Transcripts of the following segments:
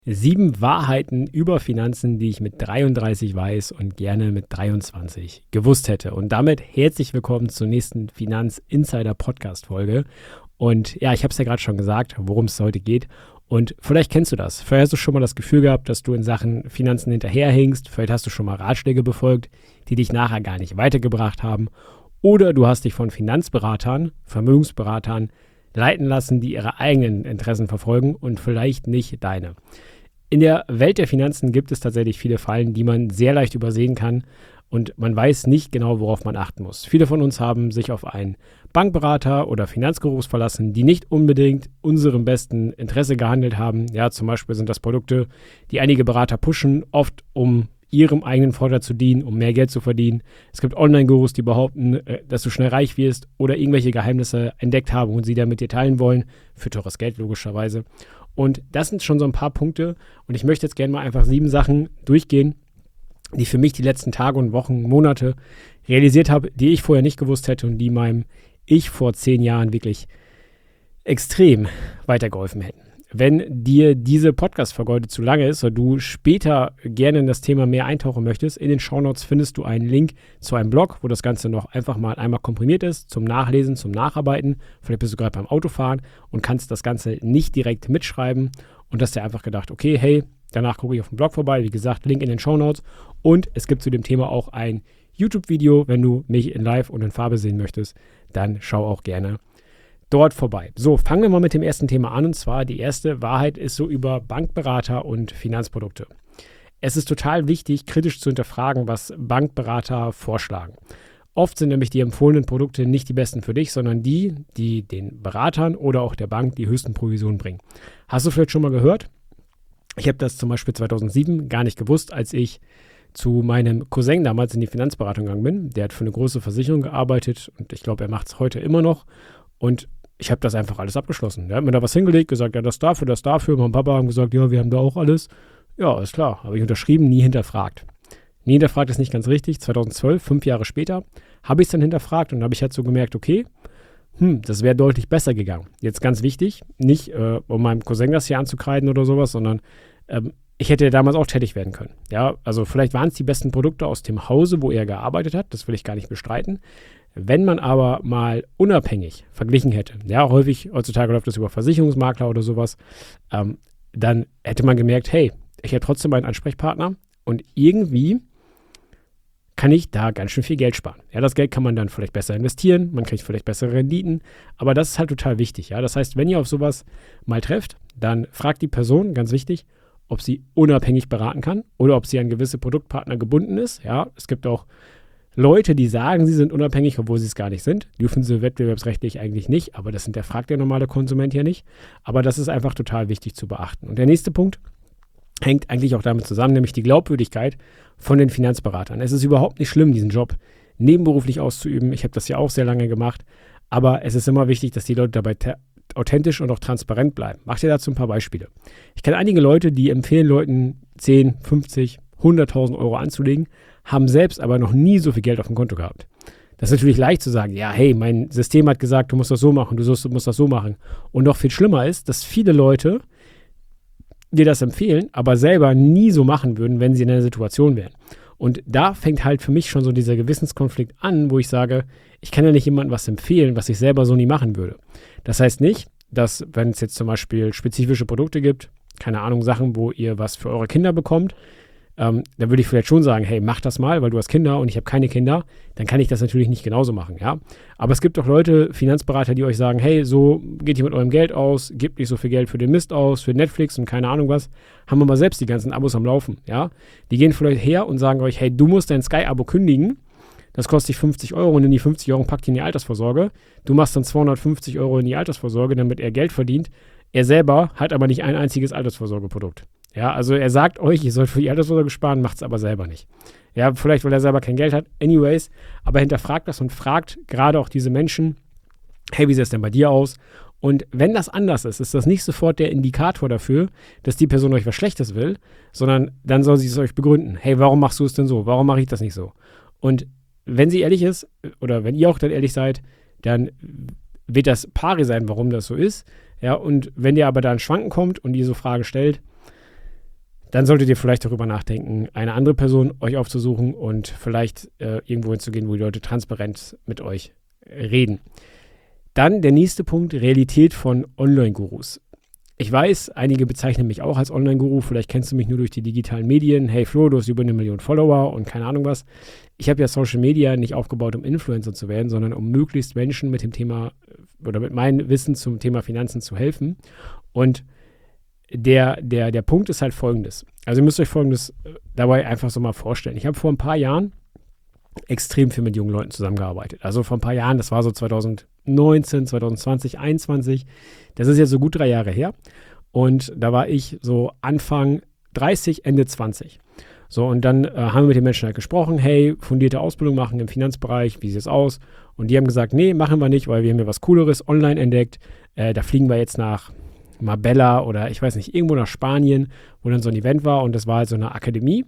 7 Wahrheiten über Finanzen, die ich mit 33 weiß und gerne mit 23 gewusst hätte. Und damit herzlich willkommen zur nächsten Finanz-Insider-Podcast-Folge. Und ja, ich habe es ja gerade schon gesagt, worum es heute geht. Und vielleicht kennst du das. Vielleicht hast du schon mal das Gefühl gehabt, dass du in Sachen Finanzen hinterherhinkst. Vielleicht hast du schon mal Ratschläge befolgt, die dich nachher gar nicht weitergebracht haben. Oder du hast dich von Finanzberatern, Vermögensberatern leiten lassen, die ihre eigenen Interessen verfolgen und vielleicht nicht deine. In der Welt der Finanzen gibt es tatsächlich viele Fallen, die man sehr leicht übersehen kann und man weiß nicht genau, worauf man achten muss. Viele von uns haben sich auf einen Bankberater oder Finanzgurus verlassen, die nicht unbedingt unserem besten Interesse gehandelt haben. Ja, zum Beispiel sind das Produkte, die einige Berater pushen, oft um ihrem eigenen Vorteil zu dienen, um mehr Geld zu verdienen. Es gibt Online-Gurus, die behaupten, dass du schnell reich wirst oder irgendwelche Geheimnisse entdeckt haben und sie dann mit dir teilen wollen, für teures Geld logischerweise. Und das sind schon so ein paar Punkte und ich möchte jetzt gerne mal einfach 7 Sachen durchgehen, die für mich die letzten Tage und Wochen, Monate realisiert habe, die ich vorher nicht gewusst hätte und die meinem Ich vor 10 Jahren wirklich extrem weitergeholfen hätten. Wenn dir diese Podcast-Folge heute zu lange ist oder du später gerne in das Thema mehr eintauchen möchtest, in den Shownotes findest du einen Link zu einem Blog, wo das Ganze noch einfach mal einmal komprimiert ist, zum Nachlesen, zum Nacharbeiten. Vielleicht bist du gerade beim Autofahren und kannst das Ganze nicht direkt mitschreiben und hast dir einfach gedacht, okay, hey, danach gucke ich auf den Blog vorbei. Wie gesagt, Link in den Shownotes. Und es gibt zu dem Thema auch ein YouTube-Video. Wenn du mich in Live und in Farbe sehen möchtest, dann schau auch gerne dort vorbei. So, fangen wir mal mit dem ersten Thema an. Und zwar die erste Wahrheit ist so über Bankberater und Finanzprodukte. Es ist total wichtig, kritisch zu hinterfragen, was Bankberater vorschlagen. Oft sind nämlich die empfohlenen Produkte nicht die besten für dich, sondern die den Beratern oder auch der Bank die höchsten Provisionen bringen. Hast du vielleicht schon mal gehört? Ich habe das zum Beispiel 2007 gar nicht gewusst, als ich zu meinem Cousin damals in die Finanzberatung gegangen bin. Der hat für eine große Versicherung gearbeitet und ich glaube, er macht es heute immer noch. Und ich habe das einfach alles abgeschlossen. Der hat mir da was hingelegt, gesagt, ja, das dafür, das dafür. Mein Papa haben gesagt, ja, wir haben da auch alles. Ja, ist klar. Habe ich unterschrieben, nie hinterfragt. Nie hinterfragt ist nicht ganz richtig. 2012, 5 Jahre später, habe ich es dann hinterfragt und habe ich halt so gemerkt, okay, das wäre deutlich besser gegangen. Jetzt ganz wichtig, nicht um meinem Cousin das hier anzukreiden oder sowas, sondern ich hätte damals auch tätig werden können. Ja, also vielleicht waren es die besten Produkte aus dem Hause, wo er gearbeitet hat. Das will ich gar nicht bestreiten. Wenn man aber mal unabhängig verglichen hätte, ja, häufig heutzutage läuft das über Versicherungsmakler oder sowas, dann hätte man gemerkt, hey, ich hätte trotzdem einen Ansprechpartner und irgendwie kann ich da ganz schön viel Geld sparen. Ja, das Geld kann man dann vielleicht besser investieren, man kriegt vielleicht bessere Renditen, aber das ist halt total wichtig. Ja, das heißt, wenn ihr auf sowas mal trefft, dann fragt die Person, ganz wichtig, ob sie unabhängig beraten kann oder ob sie an gewisse Produktpartner gebunden ist. Ja, es gibt auch Leute, die sagen, sie sind unabhängig, obwohl sie es gar nicht sind. Dürfen sie wettbewerbsrechtlich eigentlich nicht, aber das hinterfragt der normale Konsument ja nicht. Aber das ist einfach total wichtig zu beachten. Und der nächste Punkt hängt eigentlich auch damit zusammen, nämlich die Glaubwürdigkeit von den Finanzberatern. Es ist überhaupt nicht schlimm, diesen Job nebenberuflich auszuüben. Ich habe das ja auch sehr lange gemacht. Aber es ist immer wichtig, dass die Leute dabei authentisch und auch transparent bleiben. Mach dir dazu ein paar Beispiele. Ich kenne einige Leute, die empfehlen Leuten 10, 50, 100.000 Euro anzulegen, haben selbst aber noch nie so viel Geld auf dem Konto gehabt. Das ist natürlich leicht zu sagen, ja, hey, mein System hat gesagt, du musst das so machen, du musst das so machen. Und noch viel schlimmer ist, dass viele Leute dir das empfehlen, aber selber nie so machen würden, wenn sie in einer Situation wären. Und da fängt halt für mich schon so dieser Gewissenskonflikt an, wo ich sage, ich kann ja nicht jemandem was empfehlen, was ich selber so nie machen würde. Das heißt nicht, dass, wenn es jetzt zum Beispiel spezifische Produkte gibt, keine Ahnung, Sachen, wo ihr was für eure Kinder bekommt, dann würde ich vielleicht schon sagen, hey, mach das mal, weil du hast Kinder und ich habe keine Kinder, dann kann ich das natürlich nicht genauso machen, ja. Aber es gibt auch Leute, Finanzberater, die euch sagen, hey, so geht ihr mit eurem Geld aus, gebt nicht so viel Geld für den Mist aus, für Netflix und keine Ahnung was, haben wir mal selbst die ganzen Abos am Laufen, ja. Die gehen vielleicht her und sagen euch, hey, du musst dein Sky-Abo kündigen, das kostet dich 50 Euro und in die 50 Euro packt ihr in die Altersvorsorge, du machst dann 250 Euro in die Altersvorsorge, damit er Geld verdient, er selber hat aber nicht ein einziges Altersvorsorgeprodukt. Ja, also er sagt euch, ihr sollt für die Altersvorsorge sparen, macht es aber selber nicht. Ja, vielleicht, weil er selber kein Geld hat. Anyways, aber hinterfragt das und fragt gerade auch diese Menschen, hey, wie sieht es denn bei dir aus? Und wenn das anders ist das nicht sofort der Indikator dafür, dass die Person euch was Schlechtes will, sondern dann soll sie es euch begründen. Hey, warum machst du es denn so? Warum mache ich das nicht so? Und wenn sie ehrlich ist, oder wenn ihr auch dann ehrlich seid, dann wird das pari sein, warum das so ist. Ja, und wenn ihr aber da ins Schwanken kommt und ihr so Fragen stellt, dann solltet ihr vielleicht darüber nachdenken, eine andere Person euch aufzusuchen und vielleicht irgendwo hinzugehen, wo die Leute transparent mit euch reden. Dann der nächste Punkt, Realität von Online-Gurus. Ich weiß, einige bezeichnen mich auch als Online-Guru, vielleicht kennst du mich nur durch die digitalen Medien. Hey Flo, du hast über 1 Million Follower und keine Ahnung was. Ich habe ja Social Media nicht aufgebaut, um Influencer zu werden, sondern um möglichst Menschen mit dem Thema oder mit meinem Wissen zum Thema Finanzen zu helfen. Und der Punkt ist halt folgendes. Also ihr müsst euch folgendes dabei einfach so mal vorstellen. Ich habe vor ein paar Jahren extrem viel mit jungen Leuten zusammengearbeitet. Also vor ein paar Jahren, das war so 2019, 2020, 2021. Das ist jetzt so gut 3 Jahre her. Und da war ich so Anfang 30, Ende 20. So, und dann haben wir mit den Menschen halt gesprochen, hey, fundierte Ausbildung machen im Finanzbereich, wie sieht es aus? Und die haben gesagt, nee, machen wir nicht, weil wir haben ja was Cooleres online entdeckt. Da fliegen wir jetzt nach Marbella oder ich weiß nicht, irgendwo nach Spanien, wo dann so ein Event war. Und das war halt so eine Akademie,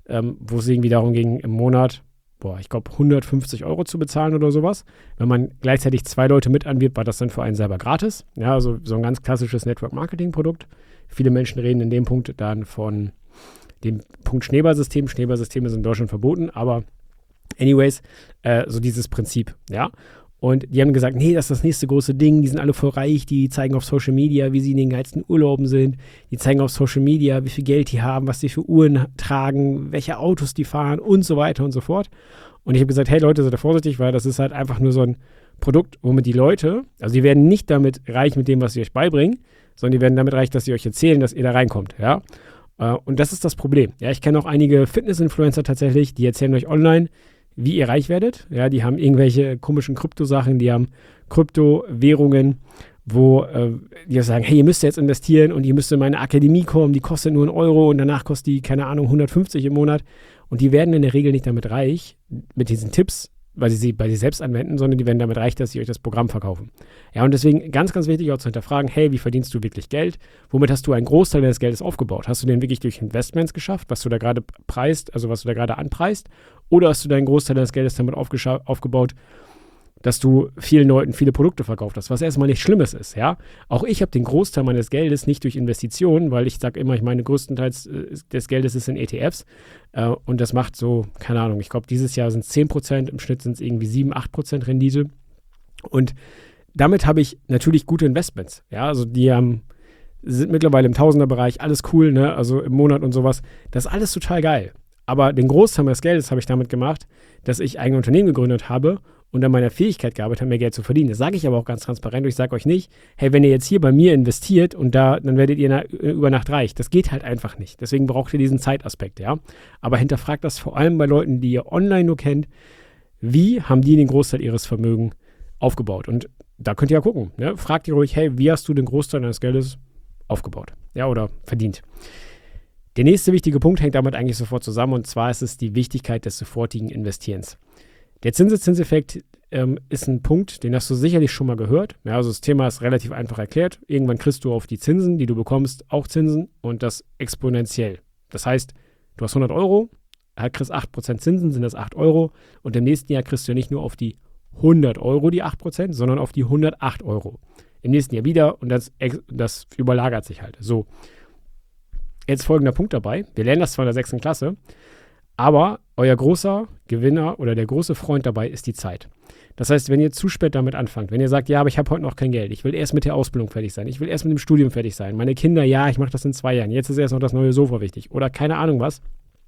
wo es irgendwie darum ging, im Monat ich glaube 150 € zu bezahlen oder sowas. Wenn man gleichzeitig 2 Leute mit anwirbt, war das dann für einen selber gratis. Ja, also so ein ganz klassisches Network-Marketing-Produkt. Viele Menschen reden in dem Punkt dann von dem Punkt Schneeballsystem. Schneeballsysteme sind in Deutschland verboten, aber anyways, so dieses Prinzip, ja. Und die haben gesagt, nee, das ist das nächste große Ding, die sind alle voll reich, die zeigen auf Social Media, wie sie in den geilsten Urlauben sind, die zeigen auf Social Media, wie viel Geld die haben, was sie für Uhren tragen, welche Autos die fahren und so weiter und so fort. Und ich habe gesagt, hey Leute, seid da vorsichtig, weil das ist halt einfach nur so ein Produkt, womit die Leute, also die werden nicht damit reich mit dem, was sie euch beibringen, sondern die werden damit reich, dass sie euch erzählen, dass ihr da reinkommt, ja. Und das ist das Problem. Ja, ich kenne auch einige Fitness-Influencer tatsächlich, die erzählen euch online, wie ihr reich werdet. Ja, die haben irgendwelche komischen Kryptosachen, die haben Kryptowährungen, wo die sagen, hey, ihr müsst jetzt investieren und ihr müsst in meine Akademie kommen, die kostet nur 1 € und danach kostet die, keine Ahnung, 150 im Monat. Und die werden in der Regel nicht damit reich, mit diesen Tipps, weil sie sie bei sich selbst anwenden, sondern die werden damit reich, dass sie euch das Programm verkaufen. Ja, und deswegen ganz, ganz wichtig auch zu hinterfragen, hey, wie verdienst du wirklich Geld? Womit hast du einen Großteil deines Geldes aufgebaut? Hast du den wirklich durch Investments geschafft, was du da gerade preist, also was du da gerade anpreist? Oder hast du deinen Großteil deines Geldes damit aufgebaut, dass du vielen Leuten viele Produkte verkauft hast, was erstmal nichts Schlimmes ist, ja. Auch ich habe den Großteil meines Geldes nicht durch Investitionen, weil ich sage immer, ich meine, größtenteils des Geldes ist in ETFs und das macht so, keine Ahnung, ich glaube, dieses Jahr sind es 10%, im Schnitt sind es irgendwie 7-8% Rendite und damit habe ich natürlich gute Investments, ja, also die sind mittlerweile im Tausenderbereich, alles cool, ne, also im Monat und sowas, das ist alles total geil. Aber den Großteil meines Geldes habe ich damit gemacht, dass ich ein Unternehmen gegründet habe und an meiner Fähigkeit gearbeitet habe, mehr Geld zu verdienen. Das sage ich aber auch ganz transparent. Ich sage euch nicht, hey, wenn ihr jetzt hier bei mir investiert und dann werdet ihr über Nacht reich. Das geht halt einfach nicht. Deswegen braucht ihr diesen Zeitaspekt, ja. Aber hinterfragt das vor allem bei Leuten, die ihr online nur kennt. Wie haben die den Großteil ihres Vermögens aufgebaut? Und da könnt ihr ja gucken. Ne? Fragt ihr ruhig, hey, wie hast du den Großteil deines Geldes aufgebaut? Ja, oder verdient? Der nächste wichtige Punkt hängt damit eigentlich sofort zusammen und zwar ist es die Wichtigkeit des sofortigen Investierens. Der Zinseszinseffekt ist ein Punkt, den hast du sicherlich schon mal gehört. Ja, also das Thema ist relativ einfach erklärt. Irgendwann kriegst du auf die Zinsen, die du bekommst, auch Zinsen und das exponentiell. Das heißt, du hast 100 €, kriegst 8% Zinsen, sind das 8 € und im nächsten Jahr kriegst du ja nicht nur auf die 100 € die 8%, sondern auf die 108 €. Im nächsten Jahr wieder und das überlagert sich halt. So. Jetzt folgender Punkt dabei. Wir lernen das zwar in der 6. Klasse, aber euer großer Gewinner oder der große Freund dabei ist die Zeit. Das heißt, wenn ihr zu spät damit anfangt, wenn ihr sagt, ja, aber ich habe heute noch kein Geld, ich will erst mit der Ausbildung fertig sein, ich will erst mit dem Studium fertig sein, meine Kinder, ja, ich mache das in 2 Jahren, jetzt ist erst noch das neue Sofa wichtig oder keine Ahnung was,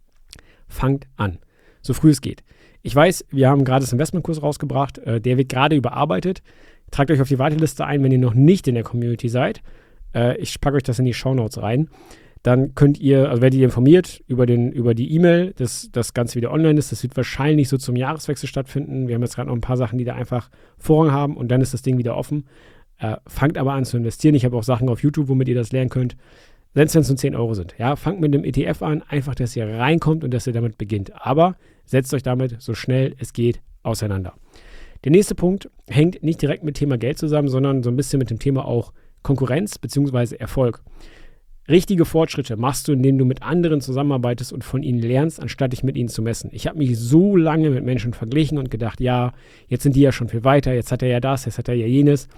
fangt an, so früh es geht. Ich weiß, wir haben gerade das Investmentkurs rausgebracht, der wird gerade überarbeitet. Tragt euch auf die Warteliste ein, wenn ihr noch nicht in der Community seid. Ich packe euch das in die Shownotes rein. Dann werdet ihr informiert über die E-Mail, dass das Ganze wieder online ist. Das wird wahrscheinlich so zum Jahreswechsel stattfinden. Wir haben jetzt gerade noch ein paar Sachen, die da einfach Vorrang haben und dann ist das Ding wieder offen. Fangt aber an zu investieren. Ich habe auch Sachen auf YouTube, womit ihr das lernen könnt. Selbst wenn es nur 10 € sind. Ja, fangt mit dem ETF an, einfach, dass ihr reinkommt und dass ihr damit beginnt. Aber setzt euch damit so schnell es geht auseinander. Der nächste Punkt hängt nicht direkt mit Thema Geld zusammen, sondern so ein bisschen mit dem Thema auch Konkurrenz bzw. Erfolg. Richtige Fortschritte machst du, indem du mit anderen zusammenarbeitest und von ihnen lernst, anstatt dich mit ihnen zu messen. Ich habe mich so lange mit Menschen verglichen und gedacht, ja, jetzt sind die ja schon viel weiter, jetzt hat er ja das, jetzt hat er ja jenes.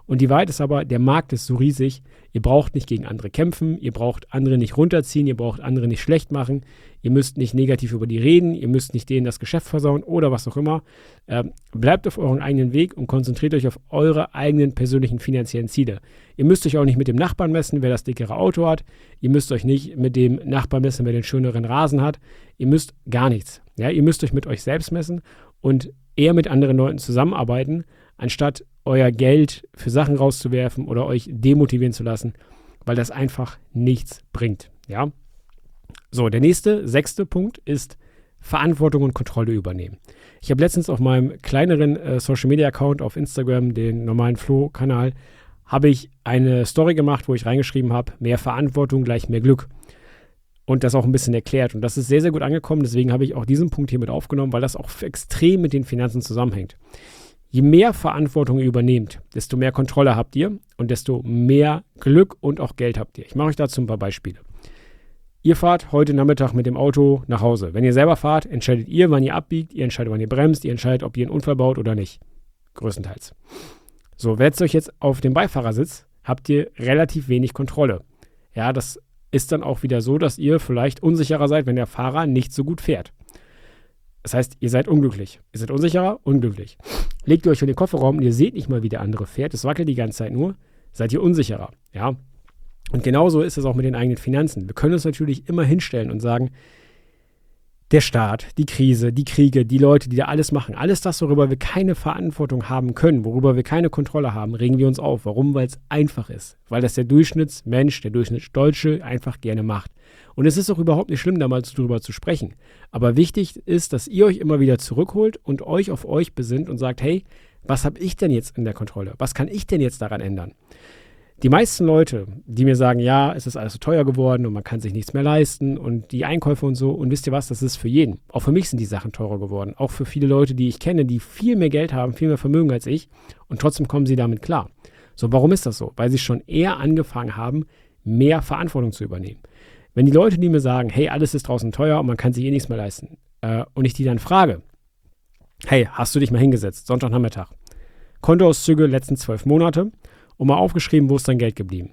Und die Wahrheit ist aber, der Markt ist so riesig, ihr braucht nicht gegen andere kämpfen, ihr braucht andere nicht runterziehen, ihr braucht andere nicht schlecht machen, ihr müsst nicht negativ über die reden, ihr müsst nicht denen das Geschäft versauen oder was auch immer. Bleibt auf euren eigenen Weg und konzentriert euch auf eure eigenen persönlichen finanziellen Ziele. Ihr müsst euch auch nicht mit dem Nachbarn messen, wer das dickere Auto hat. Ihr müsst euch nicht mit dem Nachbarn messen, wer den schöneren Rasen hat. Ihr müsst gar nichts. Ja, ihr müsst euch mit euch selbst messen und eher mit anderen Leuten zusammenarbeiten, anstatt euer Geld für Sachen rauszuwerfen oder euch demotivieren zu lassen, weil das einfach nichts bringt. Ja? So, der nächste, 6. Punkt ist Verantwortung und Kontrolle übernehmen. Ich habe letztens auf meinem kleineren Social-Media-Account auf Instagram, den normalen Flo-Kanal, habe ich eine Story gemacht, wo ich reingeschrieben habe, mehr Verantwortung gleich mehr Glück. Und das auch ein bisschen erklärt. Und das ist sehr, sehr gut angekommen. Deswegen habe ich auch diesen Punkt hier mit aufgenommen, weil das auch extrem mit den Finanzen zusammenhängt. Je mehr Verantwortung ihr übernehmt, desto mehr Kontrolle habt ihr und desto mehr Glück und auch Geld habt ihr. Ich mache euch dazu ein paar Beispiele. Ihr fahrt heute Nachmittag mit dem Auto nach Hause. Wenn ihr selber fahrt, entscheidet ihr, wann ihr abbiegt, ihr entscheidet, wann ihr bremst, ihr entscheidet, ob ihr einen Unfall baut oder nicht. Größtenteils. So, setzt euch jetzt auf den Beifahrersitz, habt ihr relativ wenig Kontrolle. Ja, das ist dann auch wieder so, dass ihr vielleicht unsicherer seid, wenn der Fahrer nicht so gut fährt. Das heißt, ihr seid unglücklich. Ihr seid unsicherer, unglücklich. Legt ihr euch in den Kofferraum und ihr seht nicht mal, wie der andere fährt, es wackelt die ganze Zeit nur, seid ihr unsicherer. Ja? Und genauso ist es auch mit den eigenen Finanzen. Wir können uns natürlich immer hinstellen und sagen, der Staat, die Krise, die Kriege, die Leute, die da alles machen, alles das, worüber wir keine Verantwortung haben können, worüber wir keine Kontrolle haben, regen wir uns auf. Warum? Weil es einfach ist. Weil das der Durchschnittsmensch, der Durchschnittsdeutsche einfach gerne macht. Und es ist auch überhaupt nicht schlimm, da mal drüber zu sprechen. Aber wichtig ist, dass ihr euch immer wieder zurückholt und euch auf euch besinnt und sagt, hey, was habe ich denn jetzt in der Kontrolle? Was kann ich denn jetzt daran ändern? Die meisten Leute, die mir sagen, ja, es ist alles so teuer geworden und man kann sich nichts mehr leisten und die Einkäufe und so, und wisst ihr was, das ist für jeden. Auch für mich sind die Sachen teurer geworden. Auch für viele Leute, die ich kenne, die viel mehr Geld haben, viel mehr Vermögen als ich, und trotzdem kommen sie damit klar. So, warum ist das so? Weil sie schon eher angefangen haben, mehr Verantwortung zu übernehmen. Wenn die Leute, die mir sagen, hey, alles ist draußen teuer und man kann sich eh nichts mehr leisten, und ich die dann frage, hey, hast du dich mal hingesetzt, Sonntagnachmittag, Kontoauszüge letzten 12 Monate, und mal aufgeschrieben, wo ist dein Geld geblieben?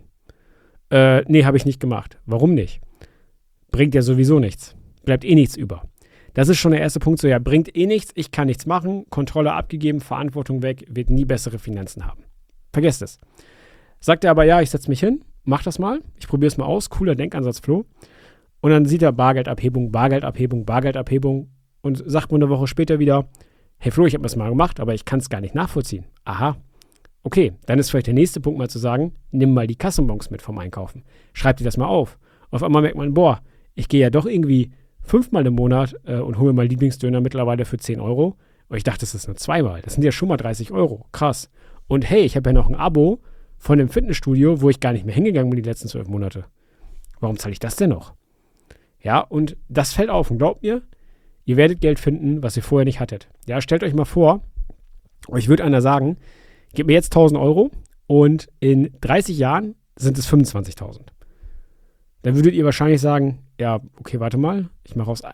Nee, habe ich nicht gemacht. Warum nicht? Bringt ja sowieso nichts. Bleibt eh nichts über. Das ist schon der erste Punkt, so ja, bringt eh nichts, ich kann nichts machen, Kontrolle abgegeben, Verantwortung weg, wird nie bessere Finanzen haben. Vergesst es. Sagt er aber, ja, ich setze mich hin, mach das mal, ich probiere es mal aus, cooler Denkansatz, Flo. Und dann sieht er Bargeldabhebung, Bargeldabhebung, Bargeldabhebung und sagt mir eine Woche später wieder, hey Flo, ich habe das mal gemacht, aber ich kann es gar nicht nachvollziehen. Aha. Okay, dann ist vielleicht der nächste Punkt mal zu sagen, nimm mal die Kassenbons mit vom Einkaufen. Schreib dir das mal auf. Auf einmal merkt man, boah, ich gehe ja doch irgendwie 5-mal im Monat und hole mir mal Lieblingsdöner mittlerweile für 10 Euro. Und ich dachte, das ist nur 2-mal. Das sind ja schon mal 30 Euro. Krass. Und hey, ich habe ja noch ein Abo von einem Fitnessstudio, wo ich gar nicht mehr hingegangen bin die letzten 12 Monate. Warum zahle ich das denn noch? Ja, und das fällt auf. Und glaubt mir, ihr werdet Geld finden, was ihr vorher nicht hattet. Ja, stellt euch mal vor, euch wird einer sagen, gib mir jetzt 1.000 Euro und in 30 Jahren sind es 25.000. Dann würdet ihr wahrscheinlich sagen, ja, okay, warte mal, ich mache aus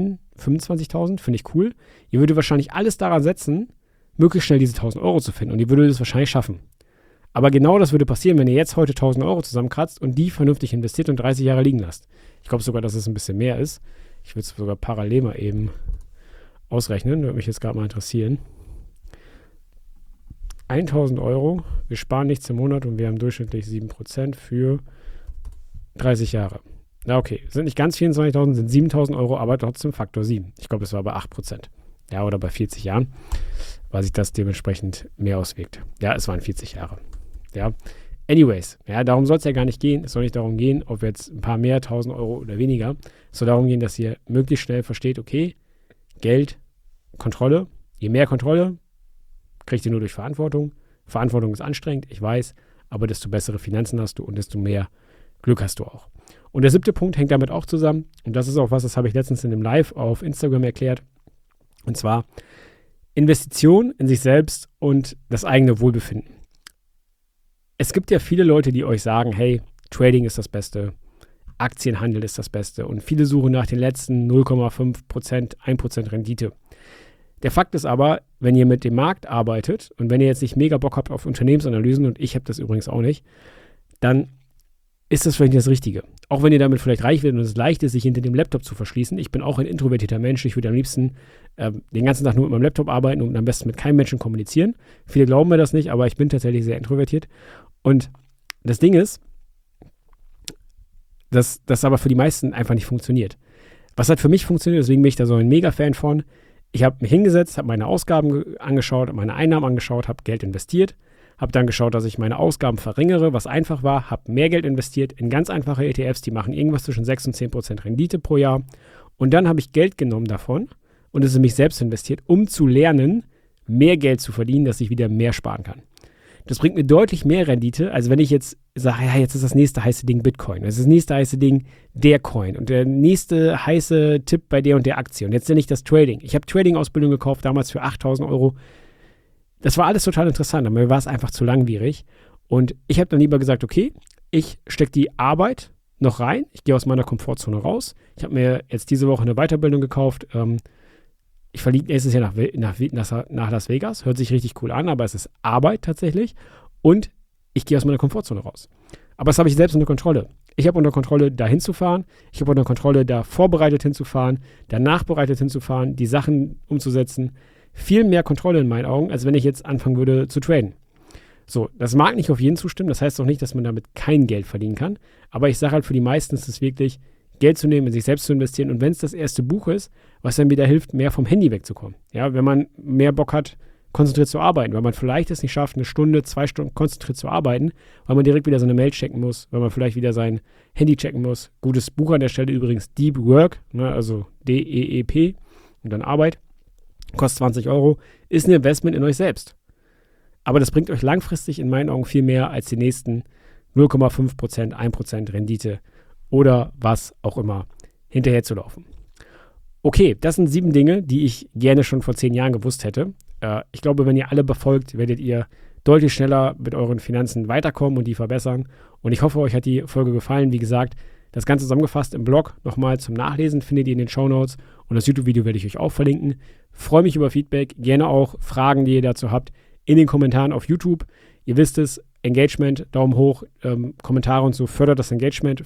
25.000, finde ich cool. Ihr würdet wahrscheinlich alles daran setzen, möglichst schnell diese 1.000 Euro zu finden, und ihr würdet es wahrscheinlich schaffen. Aber genau das würde passieren, wenn ihr jetzt heute 1.000 Euro zusammenkratzt und die vernünftig investiert und 30 Jahre liegen lasst. Ich glaube sogar, dass es ein bisschen mehr ist. Ich würde es sogar parallel mal eben ausrechnen, würde mich jetzt gerade mal interessieren. 1.000 Euro, wir sparen nichts im Monat und wir haben durchschnittlich 7% für 30 Jahre. Na okay, sind nicht ganz 24.000, sind 7.000 Euro, aber trotzdem Faktor 7. Ich glaube, das war bei 8%. Ja, oder bei 40 Jahren, weil sich das dementsprechend mehr auswirkt. Ja, es waren 40 Jahre. Ja, anyways, ja, darum soll es ja gar nicht gehen. Es soll nicht darum gehen, ob jetzt ein paar mehr, 1.000 Euro oder weniger. Es soll darum gehen, dass ihr möglichst schnell versteht, okay, Geld, Kontrolle, je mehr Kontrolle, kriegt ihr nur durch Verantwortung. Verantwortung ist anstrengend, ich weiß, aber desto bessere Finanzen hast du und desto mehr Glück hast du auch. Und der 7. Punkt hängt damit auch zusammen, und das ist auch was, das habe ich letztens in dem Live auf Instagram erklärt, und zwar Investition in sich selbst und das eigene Wohlbefinden. Es gibt ja viele Leute, die euch sagen, hey, Trading ist das Beste, Aktienhandel ist das Beste, und viele suchen nach den letzten 0,5%, 1% Rendite. Der Fakt ist aber, wenn ihr mit dem Markt arbeitet und wenn ihr jetzt nicht mega Bock habt auf Unternehmensanalysen, und ich habe das übrigens auch nicht, dann ist das vielleicht nicht das Richtige. Auch wenn ihr damit vielleicht reich werdet und es leicht ist, sich hinter dem Laptop zu verschließen. Ich bin auch ein introvertierter Mensch. Ich würde am liebsten den ganzen Tag nur mit meinem Laptop arbeiten und am besten mit keinem Menschen kommunizieren. Viele glauben mir das nicht, aber ich bin tatsächlich sehr introvertiert. Und das Ding ist, dass das aber für die meisten einfach nicht funktioniert. Was hat für mich funktioniert, deswegen bin ich da so ein Mega-Fan von. Ich habe mich hingesetzt, habe meine Ausgaben angeschaut, meine Einnahmen angeschaut, habe Geld investiert, habe dann geschaut, dass ich meine Ausgaben verringere, was einfach war, habe mehr Geld investiert in ganz einfache ETFs, die machen irgendwas zwischen 6 und 10% Rendite pro Jahr. Und dann habe ich Geld genommen davon und es in mich selbst investiert, um zu lernen, mehr Geld zu verdienen, dass ich wieder mehr sparen kann. Das bringt mir deutlich mehr Rendite, als wenn ich jetzt sage, ja, jetzt ist das nächste heiße Ding Bitcoin. Das ist das nächste heiße Ding der Coin und der nächste heiße Tipp bei der und der Aktie. Und jetzt nenne ich das Trading. Ich habe Trading-Ausbildung gekauft, damals für 8.000 Euro. Das war alles total interessant, aber mir war es einfach zu langwierig. Und ich habe dann lieber gesagt, okay, ich stecke die Arbeit noch rein. Ich gehe aus meiner Komfortzone raus. Ich habe mir jetzt diese Woche eine Weiterbildung gekauft. Ich fliege nächstes Jahr nach Las Vegas. Hört sich richtig cool an, aber es ist Arbeit tatsächlich. Und ich gehe aus meiner Komfortzone raus. Aber das habe ich selbst unter Kontrolle. Ich habe unter Kontrolle, da hinzufahren. Ich habe unter Kontrolle, da vorbereitet hinzufahren, da nachbereitet hinzufahren, die Sachen umzusetzen. Viel mehr Kontrolle in meinen Augen, als wenn ich jetzt anfangen würde zu traden. So, das mag nicht auf jeden zustimmen. Das heißt auch nicht, dass man damit kein Geld verdienen kann. Aber ich sage halt, für die meisten ist es wirklich, Geld zu nehmen, in sich selbst zu investieren. Und wenn es das erste Buch ist, was dann wieder hilft, mehr vom Handy wegzukommen. Ja, wenn man mehr Bock hat, konzentriert zu arbeiten. Weil man vielleicht es nicht schafft, eine Stunde, 2 Stunden konzentriert zu arbeiten, weil man direkt wieder seine Mail checken muss, weil man vielleicht wieder sein Handy checken muss. Gutes Buch an der Stelle übrigens, Deep Work, ne, also DEEP und dann Arbeit. Kostet 20 Euro, ist ein Investment in euch selbst. Aber das bringt euch langfristig in meinen Augen viel mehr als die nächsten 0,5%, 1% Rendite oder was auch immer hinterher zu laufen. Okay, das sind 7 Dinge, die ich gerne schon vor 10 Jahren gewusst hätte. Ich glaube, wenn ihr alle befolgt, werdet ihr deutlich schneller mit euren Finanzen weiterkommen und die verbessern. Und ich hoffe, euch hat die Folge gefallen. Wie gesagt, das Ganze zusammengefasst im Blog nochmal zum Nachlesen findet ihr in den Shownotes und das YouTube-Video werde ich euch auch verlinken. Freue mich über Feedback, gerne auch Fragen, die ihr dazu habt, in den Kommentaren auf YouTube. Ihr wisst es, Engagement, Daumen hoch, Kommentare und so fördert das Engagement,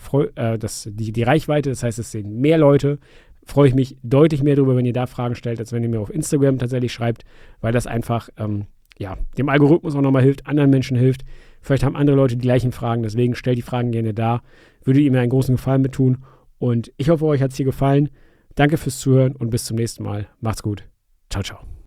die Reichweite, das heißt, es sehen mehr Leute. Freue ich mich deutlich mehr darüber, wenn ihr da Fragen stellt, als wenn ihr mir auf Instagram tatsächlich schreibt, weil das einfach dem Algorithmus auch nochmal hilft, anderen Menschen hilft. Vielleicht haben andere Leute die gleichen Fragen, deswegen stellt die Fragen gerne da. Würdet ihr mir einen großen Gefallen mit tun. Und ich hoffe, euch hat es hier gefallen. Danke fürs Zuhören und bis zum nächsten Mal. Macht's gut. Ciao, ciao.